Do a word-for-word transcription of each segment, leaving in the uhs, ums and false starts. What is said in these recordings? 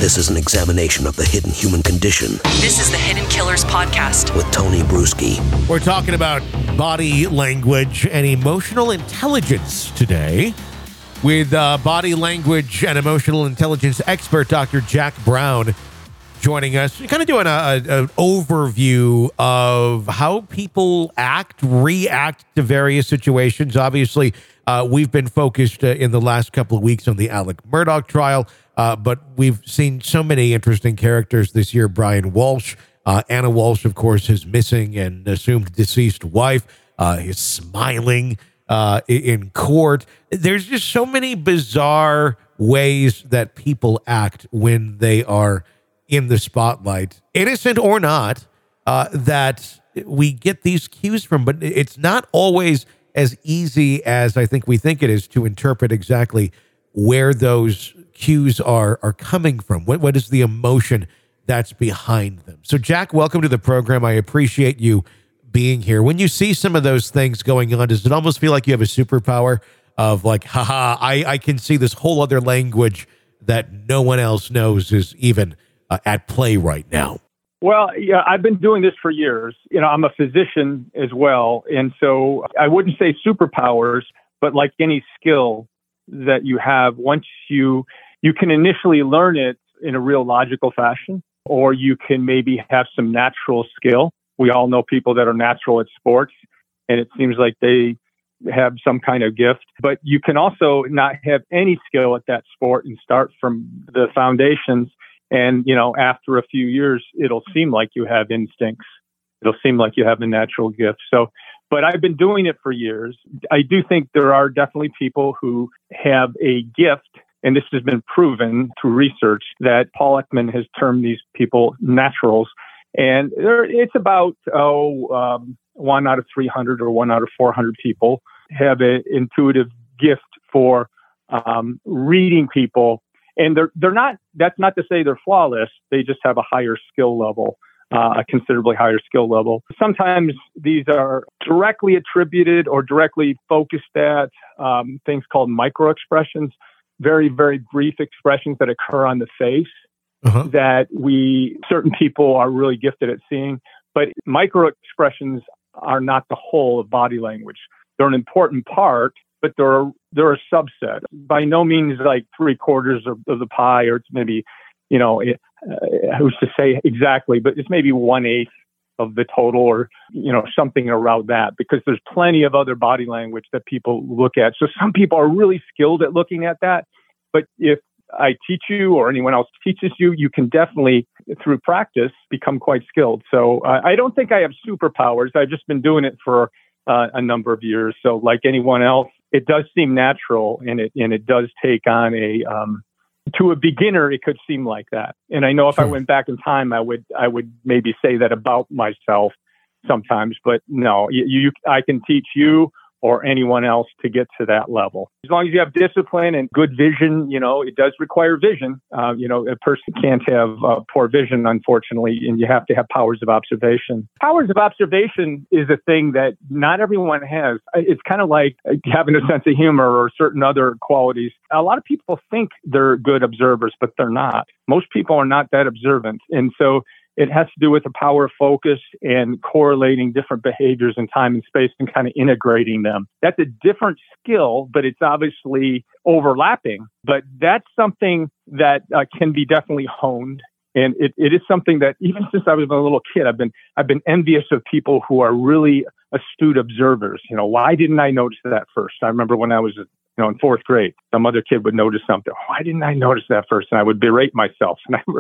This is an examination of the hidden human condition. This is the Hidden Killers Podcast with Tony Bruschi. We're talking about body language and emotional intelligence today with uh, body language and emotional intelligence expert Doctor Jack Brown joining us. Kind of doing a, a, an overview of how people act, react to various situations. Obviously, uh, we've been focused uh, in the last couple of weeks on the Alec Murdaugh trial. Uh, but we've seen so many interesting characters this year. Brian Walsh, uh, Anna Walsh, of course, his missing and assumed deceased wife, uh, his smiling uh, in court. There's just so many bizarre ways that people act when they are in the spotlight, innocent or not, uh, that we get these cues from. But it's not always as easy as I think we think it is to interpret exactly where those cues are are coming from. What what is the emotion that's behind them? So, Jack, welcome to the program. I appreciate you being here. When you see some of those things going on, does it almost feel like you have a superpower of like, haha, I, I can see this whole other language that no one else knows is even uh, at play right now? Well, yeah, I've been doing this for years. You know, I'm a physician as well. And so I wouldn't say superpowers, but like any skill that you have, once you you can initially learn it in a real logical fashion, or you can maybe have some natural skill. We all know people that are natural at sports, and it seems like they have some kind of gift. But you can also not have any skill at that sport and start from the foundations. And, you know, after a few years, it'll seem like you have instincts. It'll seem like you have a natural gift. So, but I've been doing it for years. I do think there are definitely people who have a gift, and this has been proven through research that Paul Ekman has termed these people naturals. And there, it's about, oh, um, one out of three hundred or one out of four hundred people have an intuitive gift for um, reading people. And they're they're not, that's not to say they're flawless. They just have a higher skill level. Uh, a considerably higher skill level. Sometimes these are directly attributed or directly focused at um, things called microexpressions, very, very brief expressions that occur on the face uh-huh. that we, certain people are really gifted at seeing. But microexpressions are not the whole of body language. They're an important part, but they're a, they're a subset. By no means like three quarters of, of the pie, or it's maybe, you know, it, uh, who's to say exactly, but it's maybe one eighth of the total, or, you know, something around that, because there's plenty of other body language that people look at. So some people are really skilled at looking at that. But if I teach you or anyone else teaches you, you can definitely, through practice, become quite skilled. So uh, I don't think I have superpowers. I've just been doing it for uh, a number of years. So like anyone else, it does seem natural, and it, and it does take on a, um, to a beginner, it could seem like that. And I know if sure. I went back in time, I would I would maybe say that about myself sometimes. But no, you, you I can teach you or anyone else to get to that level. As long as you have discipline and good vision, you know, it does require vision. Uh, you know, a person can't have uh, poor vision, unfortunately, and you have to have powers of observation. Powers of observation is a thing that not everyone has. It's kind of like having a sense of humor or certain other qualities. A lot of people think they're good observers, but they're not. Most people are not that observant. And so it has to do with the power of focus and correlating different behaviors in time and space and kind of integrating them. That's a different skill, but it's obviously overlapping. But that's something that uh, can be definitely honed. And it, it is something that even since I was a little kid, I've been I've been envious of people who are really astute observers. You know, why didn't I notice that first? I remember when I was you know, in fourth grade, some other kid would notice something. Why didn't I notice that first? And I would berate myself. And I,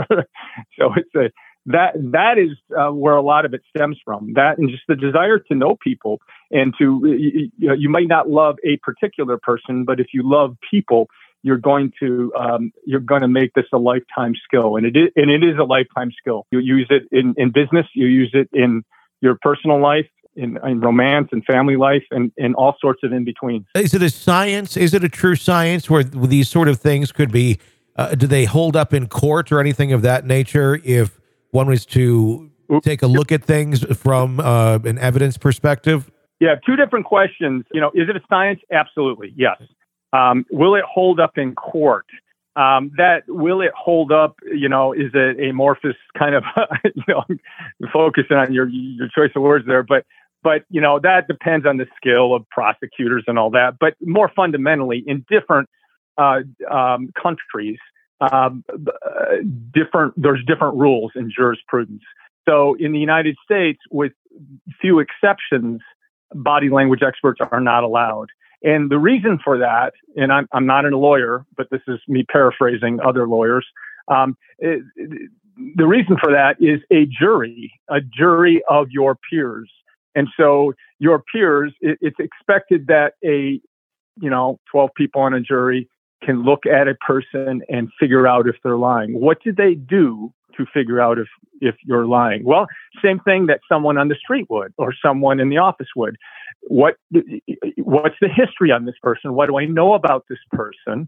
so it's a That that is uh, where a lot of it stems from. That and just the desire to know people, and to you, you know, you might not love a particular person, but if you love people, you're going to um, you're going to make this a lifetime skill, and it is and it is a lifetime skill. You use it in, in business, you use it in your personal life, in, in romance and family life, and, and all sorts of in between. Is it a science? Is it a true science where these sort of things could be? Uh, do they hold up in court or anything of that nature? If one was to take a look at things from uh, an evidence perspective? Yeah, two different questions. You know, is it a science? Absolutely, yes. Um, will it hold up in court? Um, that will it hold up? You know, is it amorphous kind of? You know, focusing on your your choice of words there, but but you know that depends on the skill of prosecutors and all that. But more fundamentally, in different uh, um, countries, um, uh, different there's different rules in jurisprudence. So in the United States, with few exceptions, body language experts are not allowed. And the reason for that, and I'm, I'm not a lawyer, but this is me paraphrasing other lawyers. Um, it, it, the reason for that is a jury, a jury of your peers. And so your peers, it, it's expected that a, you know, twelve people on a jury can look at a person and figure out if they're lying. What did they do to figure out if, if you're lying? Well, same thing that someone on the street would, or someone in the office would. What what's the history on this person? What do I know about this person?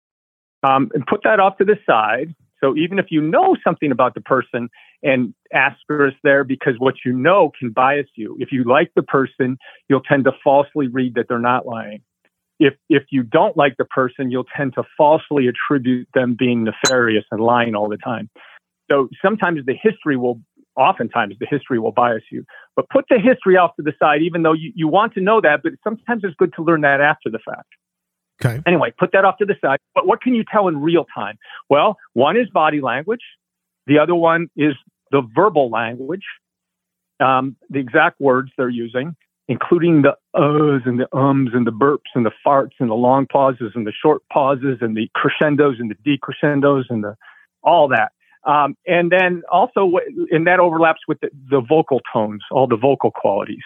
Um, and put that off to the side. So even if you know something about the person, and asterisk there, because what you know can bias you. If you like the person, you'll tend to falsely read that they're not lying. If if you don't like the person, you'll tend to falsely attribute them being nefarious and lying all the time. So sometimes the history will Oftentimes, the history will bias you. But put the history off to the side, even though you, you want to know that, but sometimes it's good to learn that after the fact. Okay. Anyway, put that off to the side. But what can you tell in real time? Well, one is body language. The other one is the verbal language, um, the exact words they're using, including the uhs and the ums and the burps and the farts and the long pauses and the short pauses and the crescendos and the decrescendos and the all that. Um, and then also, and that overlaps with the, the vocal tones, all the vocal qualities.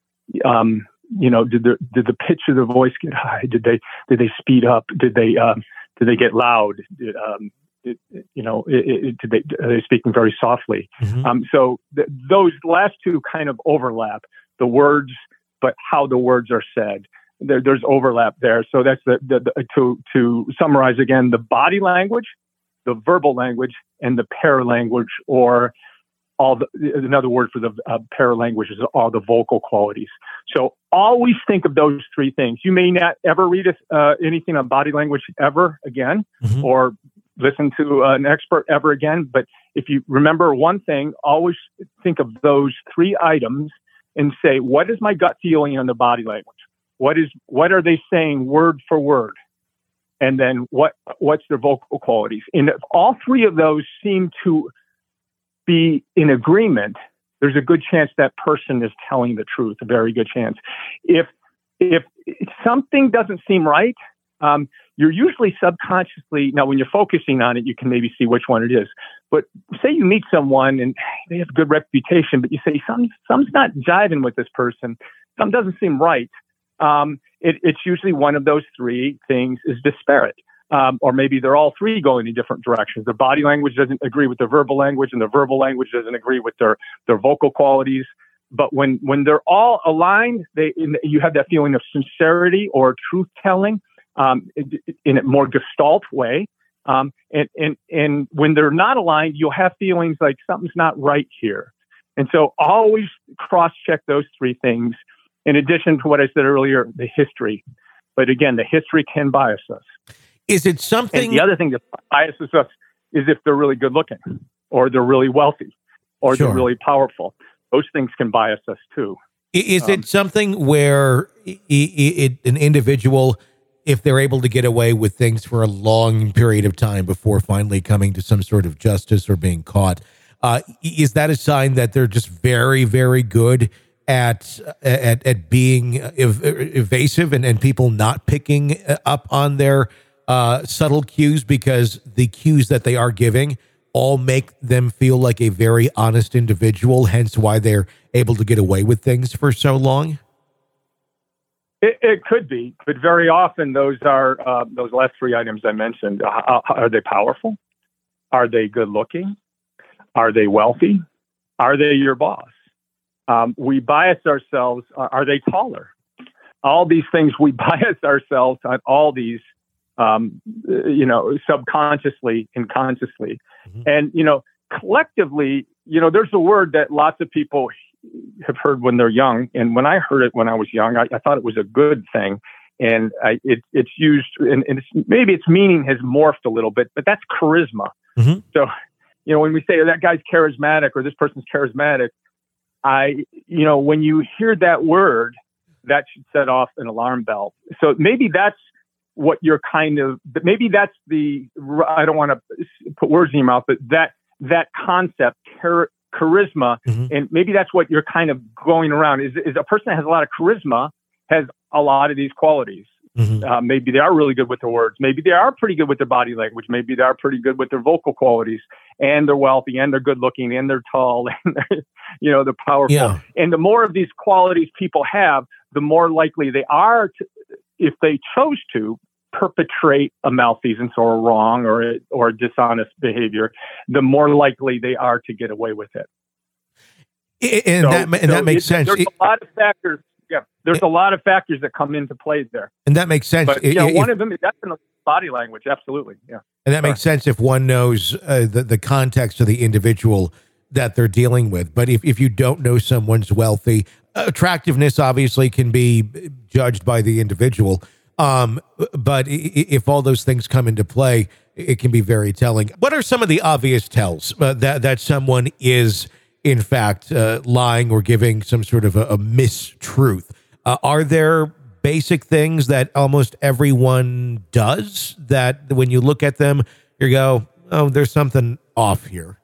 Um, you know, did the did the pitch of the voice get high? Did they did they speed up? Did they um, did they get loud? Did, um, did, you know, it, it, did they are they speaking very softly? Mm-hmm. Um, so th- those last two kind of overlap. The words, but how the words are said. There, there's overlap there. So that's the, the, the to to summarize again: the body language, the verbal language, and the paralanguage, or all the, another word for the uh, paralanguage is all the vocal qualities. So always think of those three things. You may not ever read uh, anything on body language ever again, mm-hmm. or listen to uh, an expert ever again. But if you remember one thing, always think of those three items and say, what is my gut feeling on the body language? What is what are they saying word for word? And then what what's their vocal qualities? And if all three of those seem to be in agreement, there's a good chance that person is telling the truth, a very good chance. If if something doesn't seem right, um, you're usually subconsciously, now when you're focusing on it, you can maybe see which one it is. But say you meet someone and they have a good reputation, but you say, Some, something's not jiving with this person. Something doesn't seem right. Um, it, it's usually one of those three things is disparate. Um, or maybe they're all three going in different directions. Their body language doesn't agree with their verbal language, and their verbal language doesn't agree with their, their vocal qualities. But when, when they're all aligned, they in, you have that feeling of sincerity or truth-telling um, in, in a more gestalt way. Um, and, and, and when they're not aligned, you'll have feelings like something's not right here. And so always cross-check those three things. In addition to what I said earlier, the history. But again, the history can bias us. Is it something? And the other thing that biases us is if they're really good looking, or they're really wealthy, or sure. they're really powerful. Those things can bias us too. Is um, it something where it, it, an individual, if they're able to get away with things for a long period of time before finally coming to some sort of justice or being caught, uh, is that a sign that they're just very, very good at at at being ev- evasive and, and people not picking up on their uh, subtle cues, because the cues that they are giving all make them feel like a very honest individual, hence why they're able to get away with things for so long? It, it could be, but very often those are uh, those last three items I mentioned. Uh, are they powerful? Are they good looking? Are they wealthy? Are they your boss? Um, we bias ourselves. Uh, are they taller? All these things, we bias ourselves on all these, um, you know, subconsciously and consciously. Mm-hmm. And, you know, collectively, you know, there's a word that lots of people have heard when they're young. And when I heard it when I was young, I, I thought it was a good thing. and I, it, it's used, and, and it's, maybe its meaning has morphed a little bit, but that's charisma. Mm-hmm. So, you know, when we say, oh, that guy's charismatic or this person's charismatic, I, you know, when you hear that word, that should set off an alarm bell. So maybe that's what you're kind of, maybe that's the, I don't want to put words in your mouth, but that, that concept, char- charisma, mm-hmm. and maybe that's what you're kind of going around is, is a person that has a lot of charisma has a lot of these qualities. Mm-hmm. Uh, maybe they are really good with their words. Maybe they are pretty good with their body language. Maybe they are pretty good with their vocal qualities, and they're wealthy, and they're good looking, and they're tall, and they're, you know, they're powerful. Yeah. And the more of these qualities people have, the more likely they are to, if they chose to, perpetrate a malfeasance or a wrong or a, or a dishonest behavior, the more likely they are to get away with it. And so, that and so that makes it, sense. There's it, a lot of factors. Yeah, there's a lot of factors that come into play there. And that makes sense. But, it, you know, it, one if, of them is definitely body language. Absolutely. Yeah. And that Sorry. makes sense if one knows uh, the, the context of the individual that they're dealing with. But if, if you don't know someone's wealthy, attractiveness obviously can be judged by the individual. Um, but if all those things come into play, it can be very telling. What are some of the obvious tells uh, that, that someone is, in fact, uh, lying or giving some sort of a, a mistruth? Uh, are there basic things that almost everyone does that when you look at them, you go, oh, there's something off here?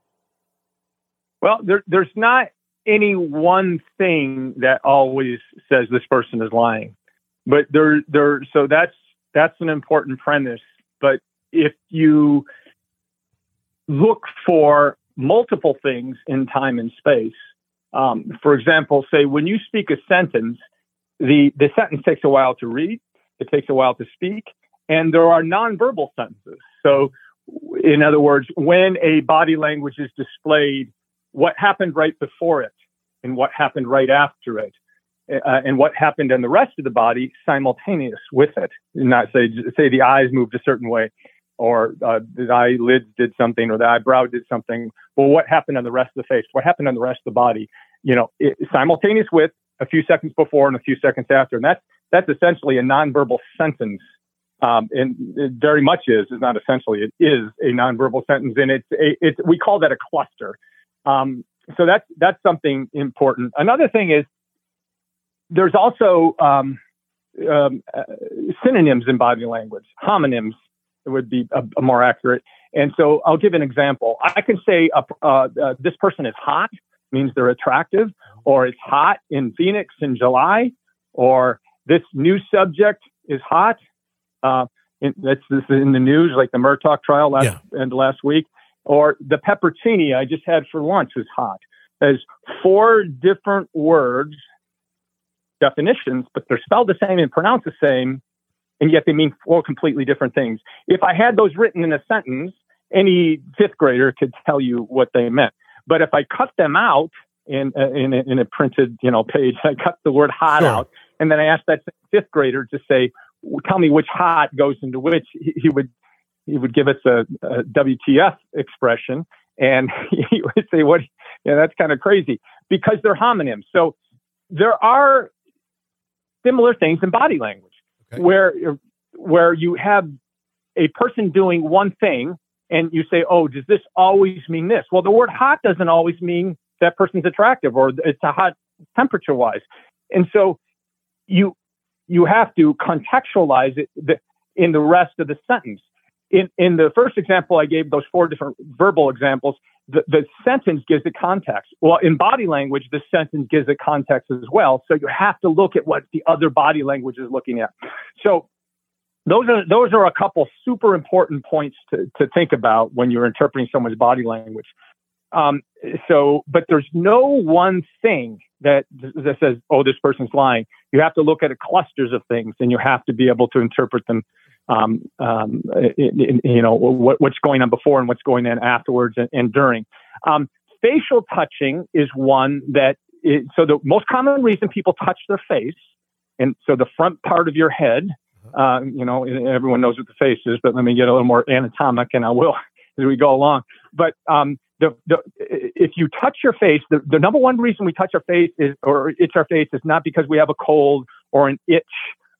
Well, there, there's not any one thing that always says this person is lying. But there, there. So that's that's an important premise. But if you look for multiple things in time and space, um, for example, say when you speak a sentence, the the sentence takes a while to read, it takes a while to speak, and there are nonverbal sentences. So, in other words, when a body language is displayed, what happened right before it, and what happened right after it. Uh, and what happened in the rest of the body simultaneous with it. Not say say the eyes moved a certain way, or uh, the eyelids did something, or the eyebrow did something. Well, what happened on the rest of the face? What happened on the rest of the body? You know, it, simultaneous with, a few seconds before, and a few seconds after. And that's that's essentially a nonverbal sentence. Um, and it very much is. It's not essentially. It is a nonverbal sentence, and it's a, it's we call that a cluster. Um, so that's that's something important. Another thing is, there's also um, um, uh, synonyms in body language. Homonyms would be a, a more accurate. And so I'll give an example. I can say uh, uh, uh, this person is hot, means they're attractive, or it's hot in Phoenix in July, or this new subject is hot. Uh, in, that's this is in the news, like the Murtaugh trial last yeah. end of last week, or the pepperoni I just had for lunch is hot. There's four different words, definitions, but they're spelled the same and pronounced the same, and yet they mean four completely different things. If I had those written in a sentence, any fifth grader could tell you what they meant. But if I cut them out in uh, in, a, in a printed, you know, page, I cut the word hot sure. out, and then I asked that fifth grader to say, "Tell me which hot goes into which." He, he would he would give us a, a W T F expression, and he would say, "What? Yeah, that's kind of crazy," because they're homonyms. So there are similar things in body language, okay. where where you have a person doing one thing, and you say, "Oh, does this always mean this?" Well, the word "hot" doesn't always mean that person's attractive, or it's a hot temperature-wise, and so you you have to contextualize it in the rest of the sentence. In in the first example I gave, those four different verbal examples, the, the sentence gives it context. Well, in body language, the sentence gives it context as well. So you have to look at what the other body language is looking at. So those are those are a couple super important points to, to think about when you're interpreting someone's body language. Um, so, but there's no one thing that that says, "Oh, this person's lying." You have to look at a clusters of things, and you have to be able to interpret them. Um, um, in, in, you know, what, what's going on before and what's going on afterwards and, and during. Um, facial touching is one that is, so the most common reason people touch their face, and so the front part of your head, uh, you know, everyone knows what the face is, but let me get a little more anatomic, and I will as we go along. But um, the, the, if you touch your face, the, the number one reason we touch our face is, or itch our face is not because we have a cold or an itch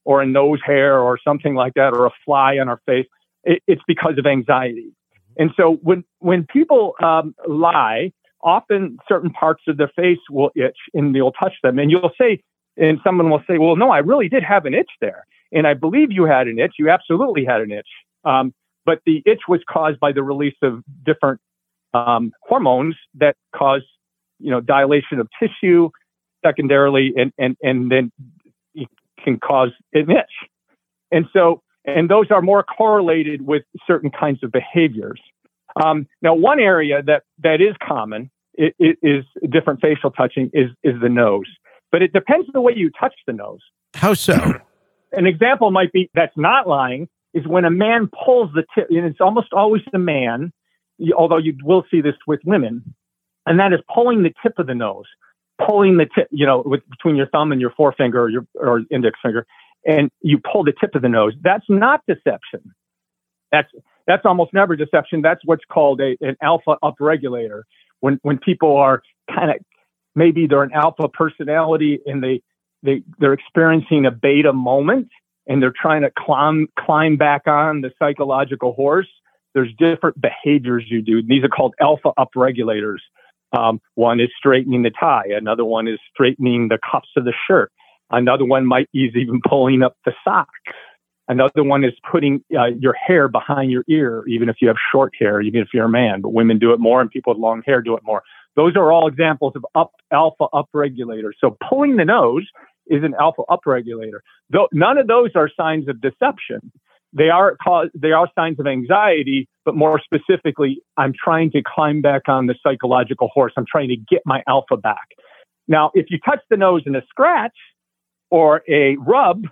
or a nose hair or something like that, or a fly on our face, it, it's because of anxiety. And so when, when people um, lie, often certain parts of their face will itch and you'll touch them. And you'll say, and someone will say, well, no, I really did have an itch there. And I believe you had an itch. You absolutely had an itch. Um, but the itch was caused by the release of different um, hormones that cause, you know, dilation of tissue secondarily, and, and, and then it can cause an itch. And so, and those are more correlated with certain kinds of behaviors. Um, now, one area that, that is common it, it is different facial touching is, is the nose, but it depends on the way you touch the nose. How so? An example might be that's not lying is when a man pulls the tip, and it's almost always the man, although you will see this with women, and that is pulling the tip of the nose, pulling the tip, you know, with between your thumb and your forefinger or your or index finger, and you pull the tip of the nose. That's not deception. That's that's almost never deception. That's what's called a, an alpha upregulator. When when people are kind of, maybe they're an alpha personality and they, they, they're experiencing a beta moment and they're trying to climb, climb back on the psychological horse. There's different behaviors you do. These are called alpha upregulators. Um, one is straightening the tie. Another one is straightening the cuffs of the shirt. Another one might be even pulling up the socks. Another one is putting uh, your hair behind your ear, even if you have short hair, even if you're a man. But women do it more, and people with long hair do it more. Those are all examples of up, alpha upregulators. So pulling the nose is an alpha upregulator. Though none of those are signs of deception. They are cause, they are signs of anxiety, but more specifically, I'm trying to climb back on the psychological horse. I'm trying to get my alpha back. Now, if you touch the nose in a scratch or a rub,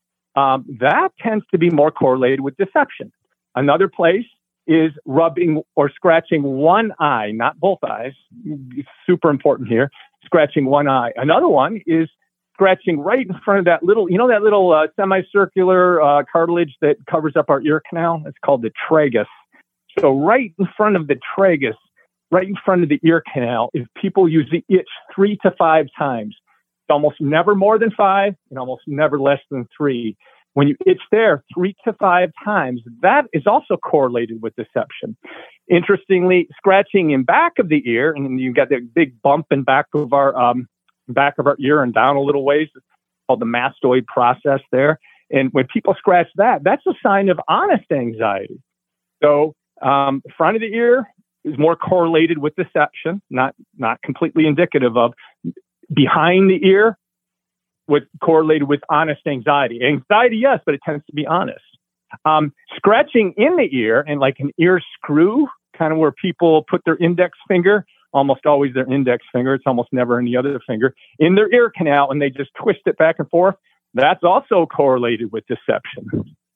Um, that tends to be more correlated with deception. Another place is rubbing or scratching one eye, not both eyes. It's super important here. Scratching one eye. Another one is scratching right in front of that little, you know, that little uh, semicircular uh, cartilage that covers up our ear canal. It's called the tragus. So right in front of the tragus, right in front of the ear canal, if people use the itch three to five times, almost never more than five and almost never less than three. When you itch there three to five times, that is also correlated with deception. Interestingly, scratching in back of the ear, and you got that big bump in back of our um, back of our ear and down a little ways, it's called the mastoid process there. And when people scratch that, that's a sign of honest anxiety. So um, the front of the ear is more correlated with deception, not not completely indicative of. Behind the ear, with correlated with honest anxiety. Anxiety, yes, but it tends to be honest. Um, scratching in the ear and like an ear screw, kind of where people put their index finger, almost always their index finger, it's almost never any other finger, in their ear canal, and they just twist it back and forth. That's also correlated with deception.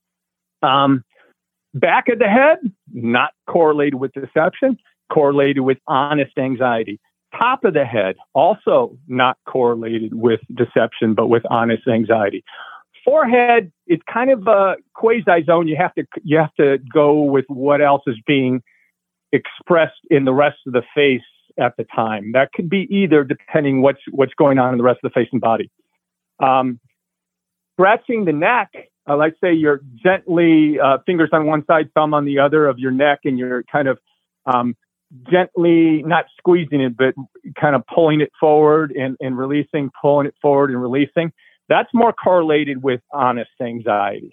Um, back of the head, not correlated with deception, correlated with honest anxiety. Top of the head, also not correlated with deception, but with honest anxiety. Forehead, it's kind of a quasi zone. You have to you have to go with what else is being expressed in the rest of the face at the time. That could be either, depending what's what's going on in the rest of the face and body. Um, scratching the neck, uh, let's say you're gently uh, fingers on one side, thumb on the other of your neck, and you're kind of um, gently, not squeezing it, but kind of pulling it forward and, and releasing, pulling it forward and releasing. That's more correlated with honest anxiety.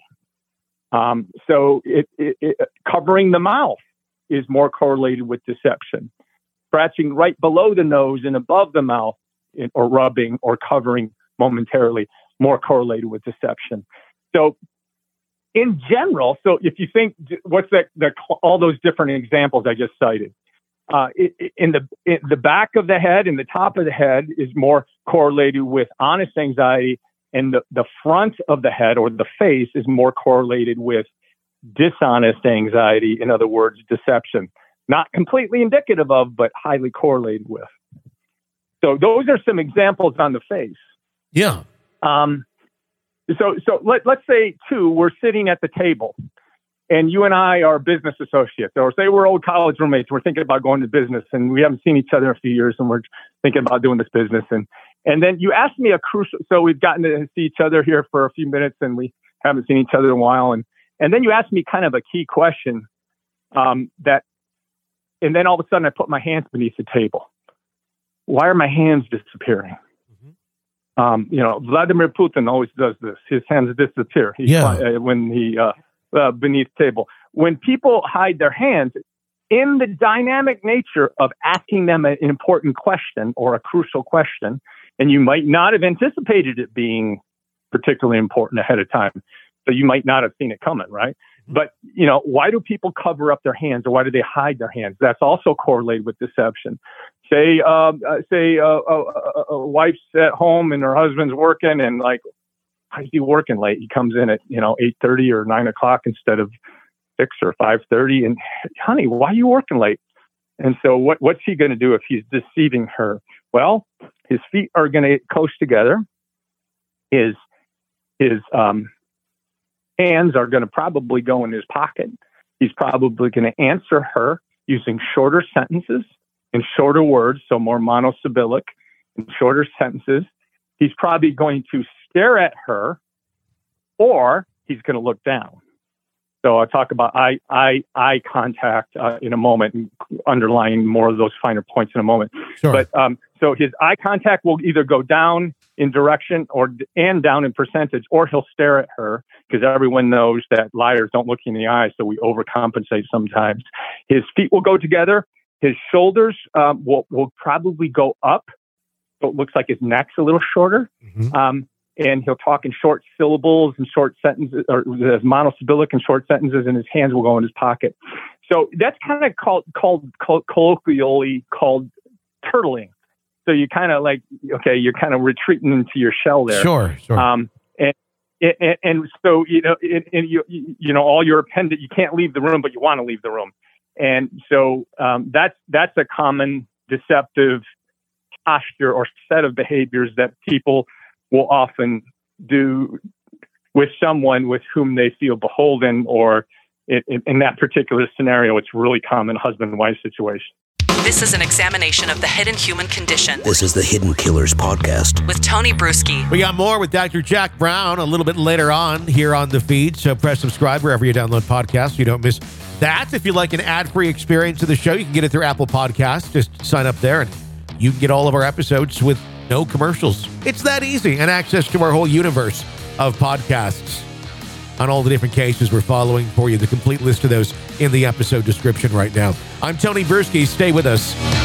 Um, so it, it, it, covering the mouth is more correlated with deception. Scratching right below the nose and above the mouth, or rubbing or covering momentarily, more correlated with deception. So in general, so if you think, what's that, the, all those different examples I just cited, Uh, it, in the in the back of the head and the top of the head is more correlated with honest anxiety, and the, the front of the head or the face is more correlated with dishonest anxiety. In other words, deception. Not completely indicative of, but highly correlated with. So those are some examples on the face. Yeah. Um. So so let let's say too, we're sitting at the table. And you and I are business associates, or say we're old college roommates. We're thinking about going to business, and we haven't seen each other in a few years, and we're thinking about doing this business. And and then you asked me a crucial. So we've gotten to see each other here for a few minutes, and we haven't seen each other in a while. And, and then you asked me kind of a key question um, that, and then all of a sudden I put my hands beneath the table. Why are my hands disappearing? Mm-hmm. Um, you know, Vladimir Putin always does this. His hands disappear he, yeah. uh, when he uh, uh, beneath the table. When people hide their hands, in the dynamic nature of asking them an important question or a crucial question, and you might not have anticipated it being particularly important ahead of time, so you might not have seen it coming, right? Mm-hmm. But, you know, why do people cover up their hands, or why do they hide their hands? That's also correlated with deception. Say, uh, uh, say uh, a, a, a wife's at home and her husband's working, and like, why is he working late? He comes in at, you know, eight thirty or nine o'clock instead of six or five thirty, and honey, why are you working late? And so what, what's he going to do if he's deceiving her? Well, his feet are going to close together. His, his um, hands are going to probably go in his pocket. He's probably going to answer her using shorter sentences and shorter words, so more monosyllabic and shorter sentences. He's probably going to stare at her, or he's going to look down. So I'll talk about eye, eye, eye contact uh, in a moment, and underlying more of those finer points in a moment. Sure. But um, so his eye contact will either go down in direction or and down in percentage, or he'll stare at her, because everyone knows that liars don't look in the eye, so we overcompensate sometimes. His feet will go together. His shoulders um, will will probably go up, so it looks like his neck's a little shorter. Mm-hmm. Um, And he'll talk in short syllables and short sentences, or monosyllabic and short sentences, and his hands will go in his pocket. So that's kind of called, called, called colloquially called turtling. So you kind of like, okay, you're kind of retreating into your shell there. Sure, sure. Um, and, and and so you know, and, and you you know, all your appendage, you can't leave the room, but you want to leave the room. And so um, that's that's a common deceptive posture or set of behaviors that people will often do with someone with whom they feel beholden, or in, in, in that particular scenario, it's really common husband and wife situation. This is an examination of the hidden human condition. This is the Hidden Killers podcast With Tony Bruschi. We got more with Doctor Jack Brown a little bit later on here on the feed, so press subscribe wherever you download podcasts so you don't miss that. If you like an ad-free experience of the show, you can get it through Apple Podcasts. Just sign up there and you can get all of our episodes with no commercials. It's that easy, and access to our whole universe of podcasts on all the different cases we're following for you. The complete list of those in the episode description right now. I'm Tony Bruschi. Stay with us.